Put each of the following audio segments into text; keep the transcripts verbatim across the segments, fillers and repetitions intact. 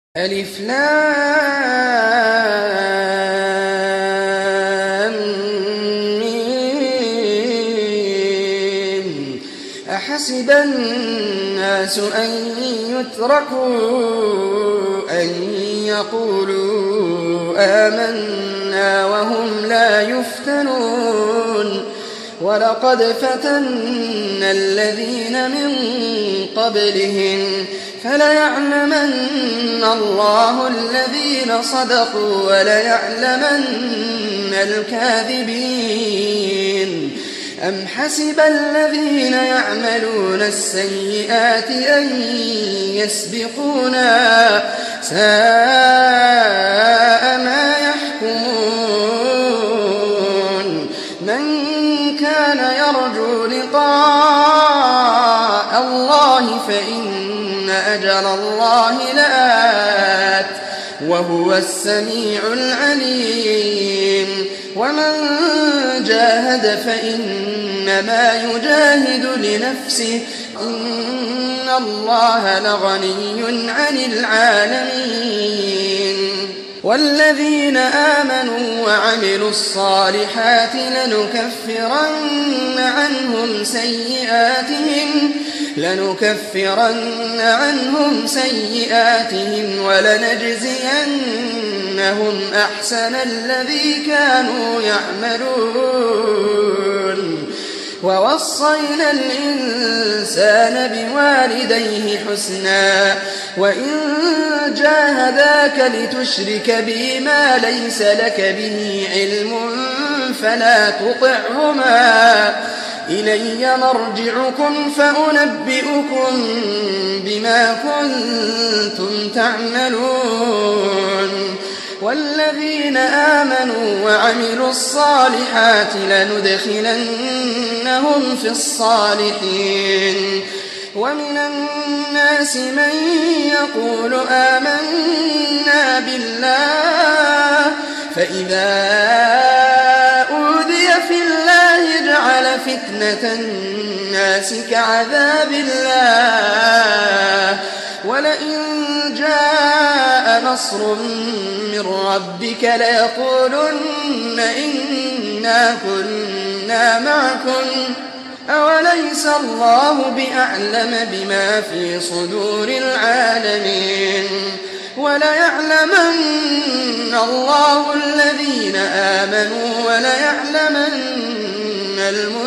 ألف لام ميم. أحسب الناس أن يتركوا أن يقولوا آمنا وهم لا يفتنون ولقد فتنا الذين من قبلهم فليعلمن الله الذين صدقوا وليعلمن الكاذبين. أم حسب الذين يعملون السيئات أن يسبقونا ساء ما يحكمون. من كان يرجو لقاء الله فإن أجل الله لآت وهو السميع العليم. ومن جاهد فإنما يجاهد لنفسه إن الله لغني عن العالمين. والذين آمنوا وعملوا الصالحات لنكفرن عنهم سيئاتهم لنكفرن عنهم سيئاتهم ولنجزينهم أحسن الذي كانوا يعملون. ووصينا الإنسان بوالديه حسنا وإن جاهداك لتشرك بي ما ليس لك به علم فلا تطعهما إلي مرجعكم فأنبئكم بما كنتم تعملون. والذين آمنوا وعملوا الصالحات لندخلنهم في الصالحين. ومن الناس من يقول آمنا بالله فإذا أوذي في الله جعل فتنة الناس كعذاب الله ولئن جاء نصر من ربك ليقولن إنا كنا معكم أوليس الله بأعلم بما في صدور العالمين. وليعلمن الله الذين آمنوا وليعلمن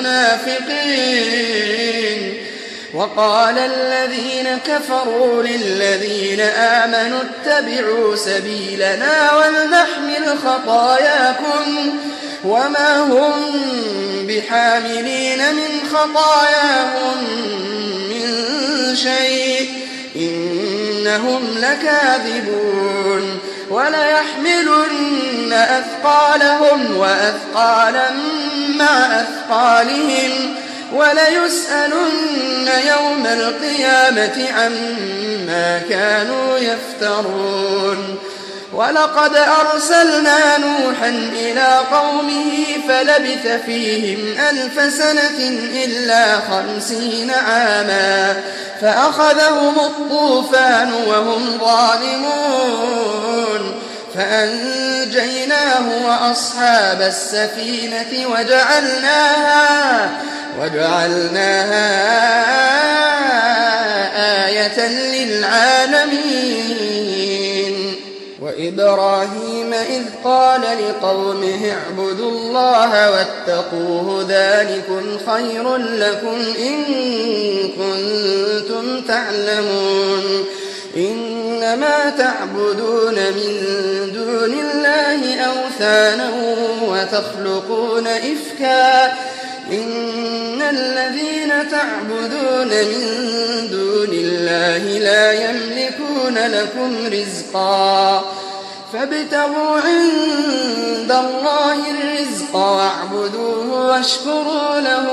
المنافقين. وقال الذين كفروا للذين آمنوا اتبعوا سبيلنا ولنحمل خطاياكم وما هم بحاملين من خطاياهم من شيء إنهم لكاذبون. وليحملن أثقالهم وأثقالا مع أثقالهم وليسألن يوم القيامة عما كانوا يفترون. ولقد أرسلنا نوحا إلى قومه فلبث فيهم ألف سنة إلا خمسين عاما فأخذهم الطوفان وهم ظالمون فأنجيناه وأصحاب السفينة وجعلناها وجعلناها آية للعالمين. وإبراهيم إذ قال لقومه اعبدوا الله واتقوه ذلكم خير لكم إن كنتم تعلمون. إنما تعبدون من دون الله أوثانا وتخلقون إفكا إن الذين تعبدون من دون الله لا يملكون لكم رزقا فابتغوا عند الله الرزق واعبدوه واشكروا له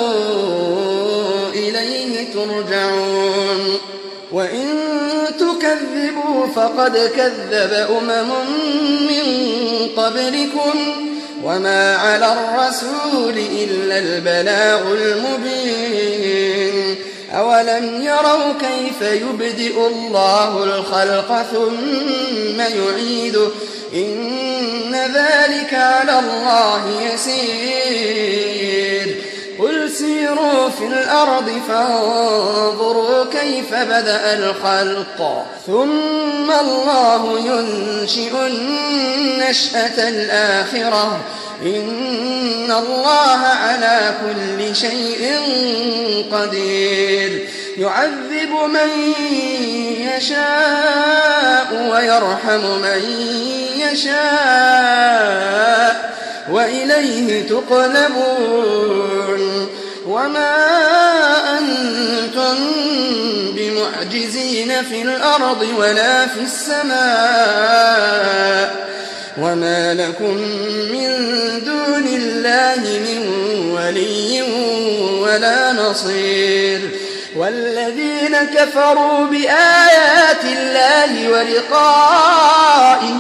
إليه ترجعون. وإن تكذبوا فقد كذب أمم من قبلكم وما على الرسول إلا البلاغ المبين. أولم يروا كيف يبدئ الله الخلق ثم يعيده إن ذلك على الله يسير قل سيروا في الأرض فانظروا كيف بدأ الخلق ثم الله ينشئ النشأة الآخرة إن الله على كل شيء قدير يعذب من يشاء ويرحم من يشاء وإليه تقلبون وما أنتم بمعجزين في الأرض ولا في السماء وما لكم من دون الله من ولي ولا نصير والذين كفروا بآيات الله ولقائه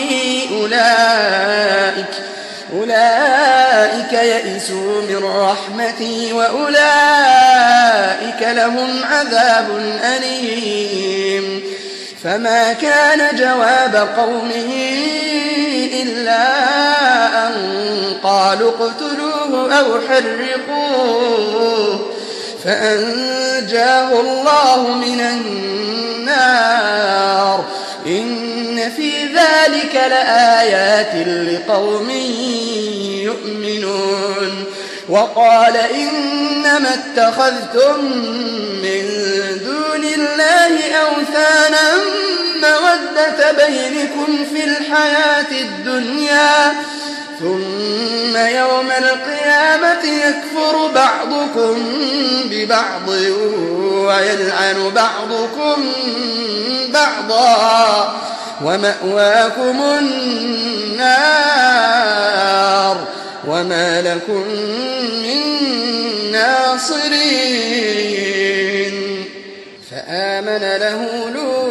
أولئك أولئك يئسوا من رحمتي وأولئك لهم عذاب أليم فما كان جواب قومه إلا أن قالوا اقتلوه أو حرقوه فأنجاه الله من النار إن في ذلك لآيات لقوم يؤمنون وقال إنما اتخذتم من دون الله أوثانا مودة بينكم في الحياة الدنيا ثم يوم القيامة يكفر بعضكم ببعض ويلعن بعضكم بعضا ومأواكم النار وما لكم من ناصرين فآمن له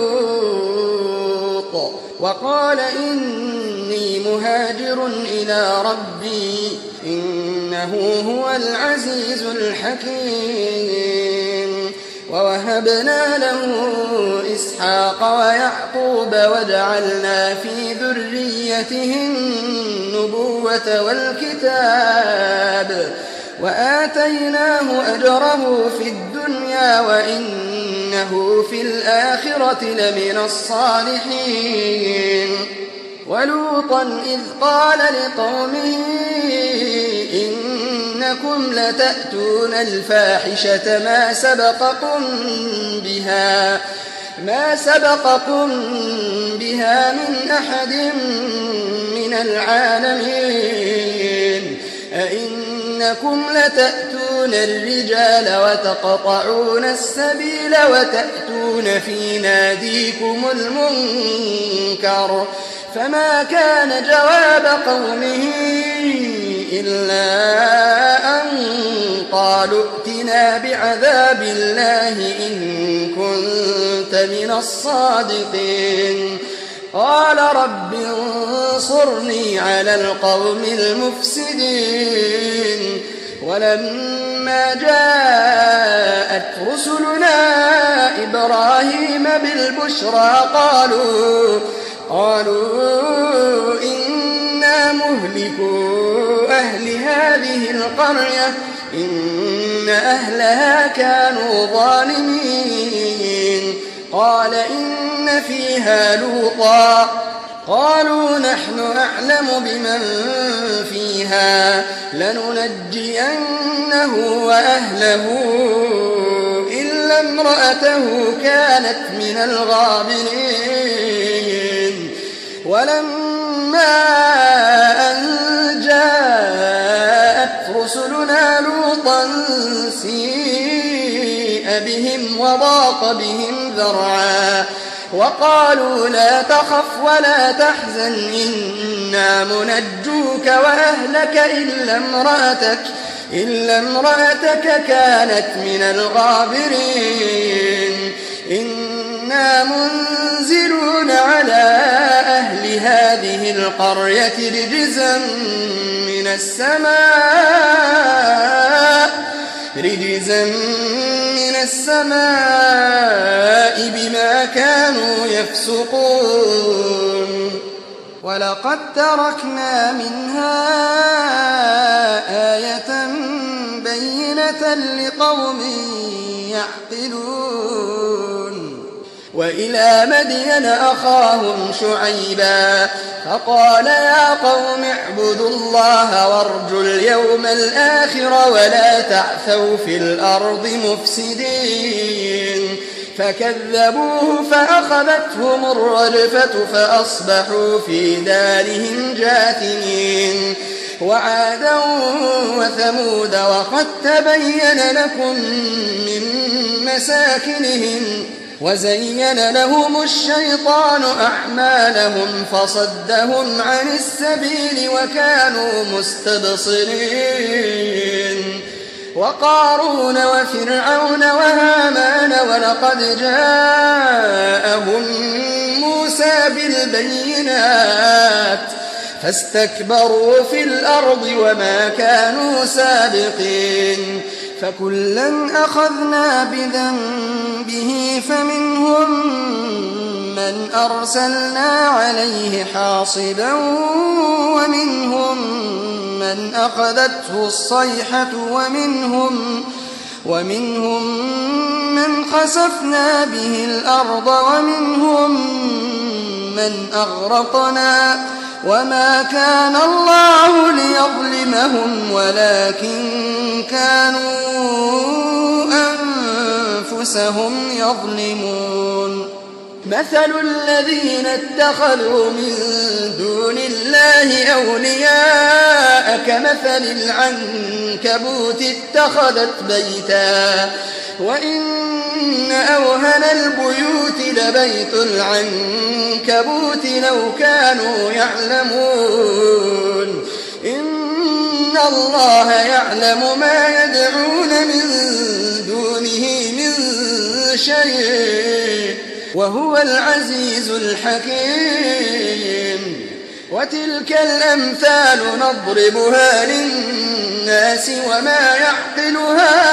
لوط وقال إني مهاجر إلى ربي إنه هو العزيز الحكيم ووهبنا له إسحاق ويعقوب وجعلنا في ذريته النبوة والكتاب وآتيناه أجره في الدنيا وإنه في الآخرة لمن الصالحين ولوطا إذ قال لقومه إنكم لتأتون الفاحشة ما سبقكم بها ما سبقكم بها من أحد من العالمين أئنكم لتأتون الرجال وتقطعون السبيل وتأتون في ناديكم المنكر فما كان جواب قومه إلا أن قالوا ائتنا بعذاب الله إن كنت من الصادقين قال رب انصرني على القوم المفسدين ولما جاءت رسلنا إبراهيم بالبشرى قالوا قالوا إنا مهلكو أهل هذه القرية إن أهلها كانوا ظالمين قال إن فيها لوطا قالوا نحن أعلم بمن فيها لننجينه وأهله إلا امرأته كانت من الغابرين ولما أن جاءت رسلنا لوطا سيء بهم وضاق بهم ذرعا وقالوا لا تخف ولا تحزن إنا منجوك وأهلك إلا امرأتك إلا امرأتك كانت من الغابرين إنا منزلون على أهل هذه القرية رجزا من السماء رجزا من السماء بما كانوا يفسقون ولقد تركنا منها آية بينة لقوم يعقلون وإلى مدين أخاهم شعيبا فقال يا قوم اعبدوا الله وارجوا اليوم الآخر ولا تعثوا في الأرض مفسدين فكذبوه فأخذتهم الرجفة فأصبحوا في دارهم جاثمين وعادا وثمود وقد تبين لكم من مساكنهم وزين لهم الشيطان أعمالهم فصدهم عن السبيل وكانوا مستبصرين وقارون وفرعون وهامان ولقد جاءهم موسى بالبينات فاستكبروا في الأرض وما كانوا سابقين فكلا أخذنا بذنبه فمنهم من أرسلنا عليه حاصبا ومنهم من أخذته الصيحة ومنهم, ومنهم من خسفنا به الأرض ومنهم من أغرقنا وما كان الله ليظلمهم ولكن كانوا أنفسهم يظلمون مثل الذين اتخذوا من دون الله أولياء كمثل العنكبوت اتخذت بيتا وإن أوهن البيوت لبيت العنكبوت لو كانوا يعلمون إن الله يعلم ما يدعون من دونه من شيء وهو العزيز الحكيم وتلك الأمثال نضربها للناس وما يعقلها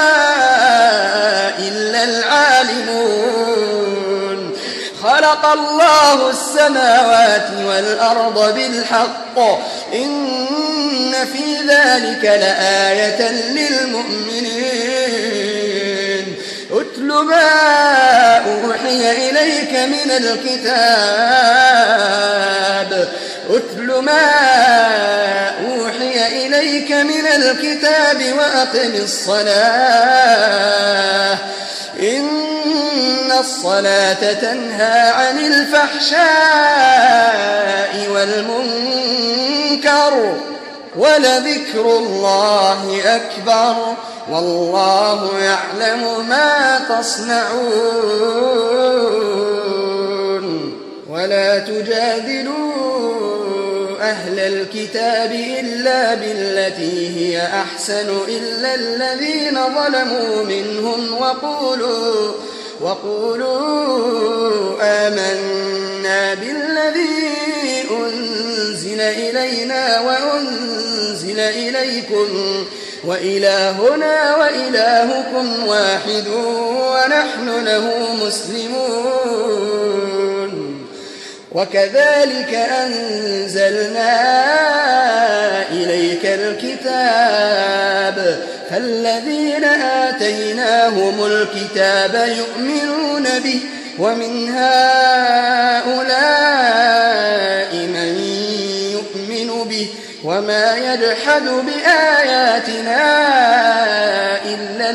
إلا العالمون خلق الله السماوات والأرض بالحق إن في ذلك لآية للمؤمنين أتل ما أوحي إليك من الكتاب أتل ما أوحي إليك من الكتاب وأقم الصلاة إن الصلاة تنهى عن الفحشاء والمنكر ولذكر الله أكبر والله يعلم ما تصنعون ولا تجادلوا أهل الكتاب إلا بالتي هي أحسن إلا الذين ظلموا منهم وقولوا, وقولوا آمنا بالذي أنزل إلينا وأنزل إليكم وإلهنا وإلهكم واحد ونحن له مسلمون وكذلك أنزلنا إليك الكتاب فالذين آتيناهم الكتاب يؤمنون به ومن هؤلاء من يؤمن به وما يجحد بآياتنا إلا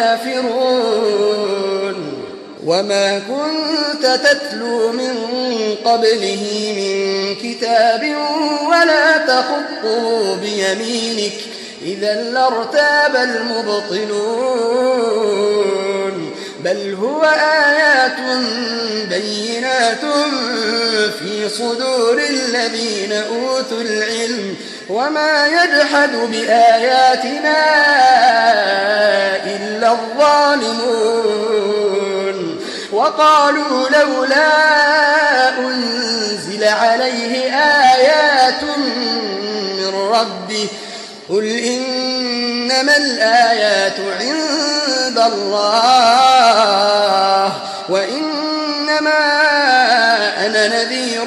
الكافرون وما كنت تتلو من قبله من كتاب ولا تخطه بيمينك إذا لارتاب المبطلون بل هو آيات بينات في صدور الذين أوتوا العلم وما يجحد بآياتنا إلا الظالمون وقالوا لولا أنزل عليه آيات من ربه قل إنما الآيات عند عند الله وإنما أنا نذير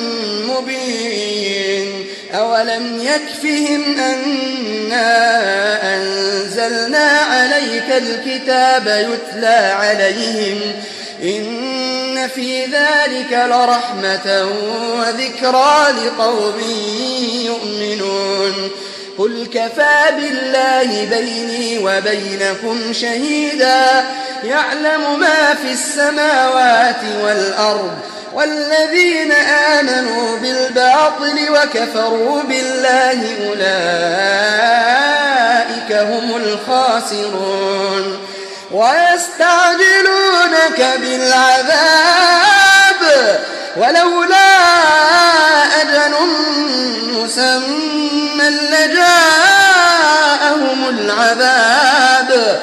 مبين أولم يكفهم أنا أنزلنا عليك الكتاب يتلى عليهم إن في ذلك لرحمة وذكرى لقوم يؤمنون قل كفى بالله بيني وبينكم شهيدا يعلم ما في السماوات والأرض والذين آمنوا بالباطل وكفروا بالله أولئك هم الخاسرون ويستعجلونك بالعذاب ولولا أجل مسمى لجاءهم العذاب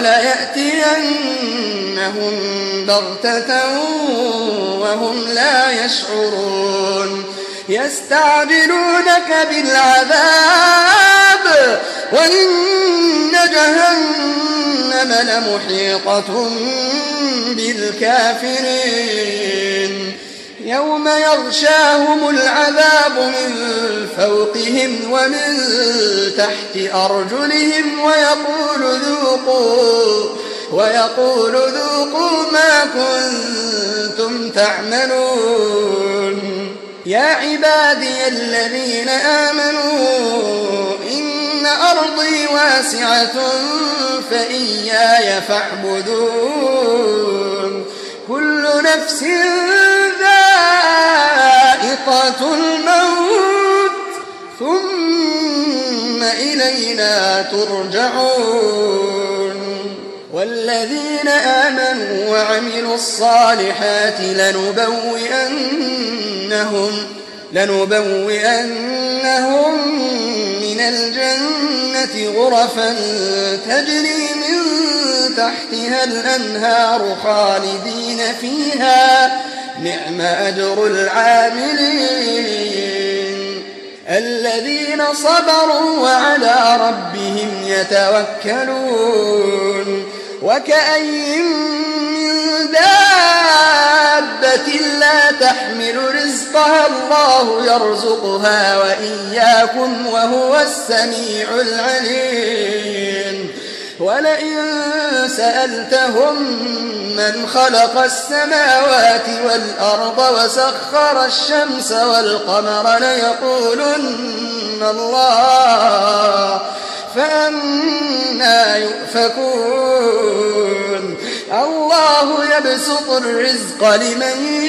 وليأتينهم بغتة وهم لا يشعرون يستعجلونك بالعذاب وإن جهنم لمحيطة بالكافرين يوم يغشاهم العذاب من فوقهم ومن تحت أرجلهم ويقول ذوقوا ويقول ذوقوا ما كنتم تعملون يا عبادي الذين آمنوا إن أرضي واسعة فإياي فاعبدون كل نفس ذائقة الموت ثم إلينا ترجعون والذين آمنوا وعملوا الصالحات لنبوئنهم لنبوئنهم من الجنة غرفا تجري من تحتها الأنهار خالدين فيها نعم أجر العاملين الذين صبروا وعلى ربهم يتوكلون وكأين من دابة لا تحمل رزقها الله يرزقها وإياكم وهو السميع العليم ولئن سألتهم من خلق السماوات والأرض وسخر الشمس والقمر ليقولن الله فأنى يؤفكون الله يبسط الرزق لمن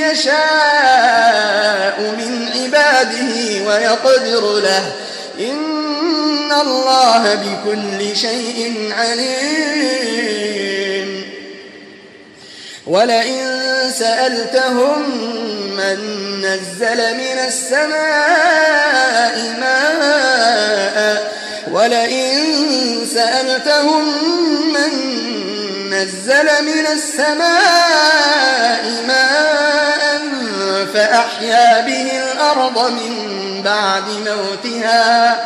يشاء من عباده ويقدر له إن الله بكل شيء عليم ولئن سألتهم من نزل من السماء ماء ولئن سألتهم من نزل من السماء ماء فأحيا به الأرض من بعد موتها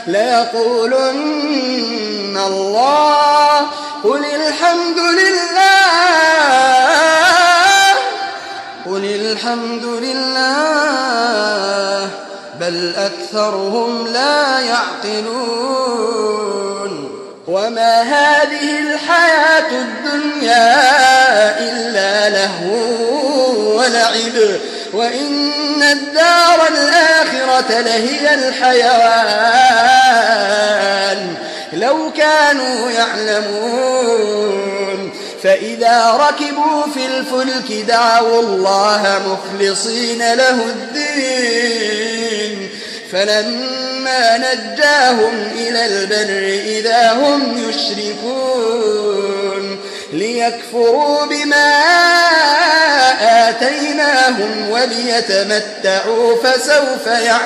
ليقولن الله قل الحمد لله قل الحمد لله بل أكثرهم لا يعقلون وما هذه الحياة الدنيا إلا لهو ولعب وإن الدار الآخرة لهي الحيوان لو كانوا يعلمون فإذا ركبوا في الفلك دعوا الله مخلصين له الدين فلما نجاهم إلى البر إذا هم يشركون ليكفروا بما آتيناهم وليتمتعوا فسوف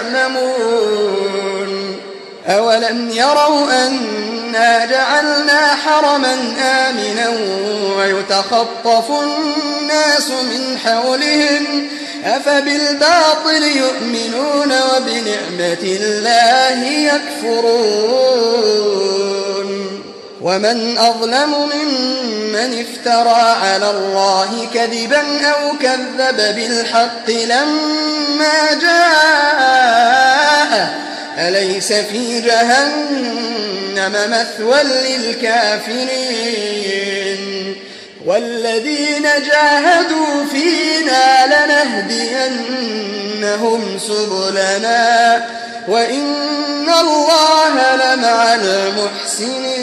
يعلمون أولم يروا أنا جعلنا حرما آمنا ويتخطف الناس من حولهم أفبالباطل يؤمنون وبنعمة الله يكفرون ومن أظلم ممن افترى على الله كذبا أو كذب بالحق لما جاءه أليس في جهنم مثوى للكافرين والذين جاهدوا فينا لنهدينهم سبلنا وإن الله لمع المحسنين